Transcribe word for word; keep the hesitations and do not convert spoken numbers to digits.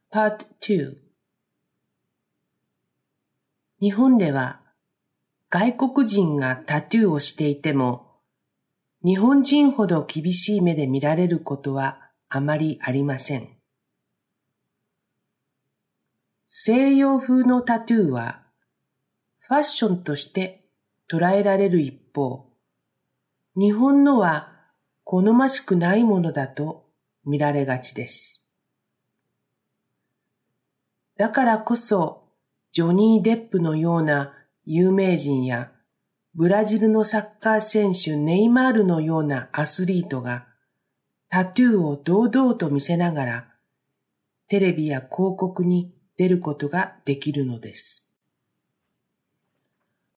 パートに。日本では外国人がタトゥーをしていても、日本人ほど厳しい目で見られることはあまりありません。西洋風のタトゥーはファッションとして捉えられる一方、日本のは好ましくないものだと見られがちです。だからこそ、ジョニー・デップのような有名人やブラジルのサッカー選手ネイマールのようなアスリートがタトゥーを堂々と見せながらテレビや広告に出ることができるのです。